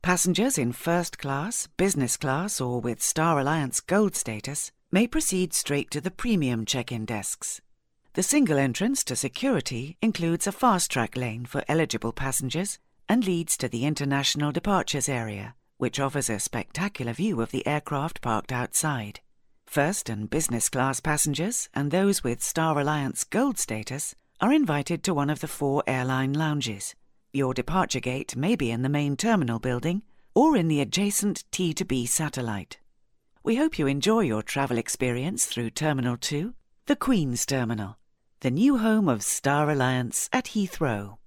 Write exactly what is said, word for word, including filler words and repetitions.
Passengers in first class, business class or with Star Alliance Gold status may proceed straight to the premium check-in desks. The single entrance to security includes a fast-track lane for eligible passengers and leads to the International Departures Area, which offers a spectacular view of the aircraft parked outside. First and business class passengers and those with Star Alliance Gold status are invited to one of the four airline lounges. Your departure gate may be in the main terminal building or in the adjacent T two B satellite. We hope you enjoy your travel experience through Terminal two, the Queen's Terminal, the new home of Star Alliance at Heathrow.